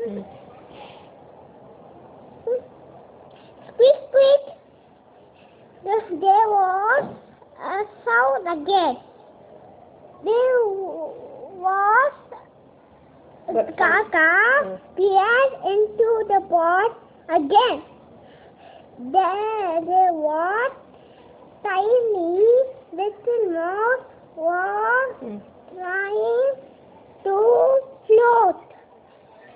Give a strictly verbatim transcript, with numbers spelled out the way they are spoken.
Mm. Squeak, squeak. There was a sound again. There was But- Kaka Mm. peered into the pot again. There, there was tiny little mouse was Mm. trying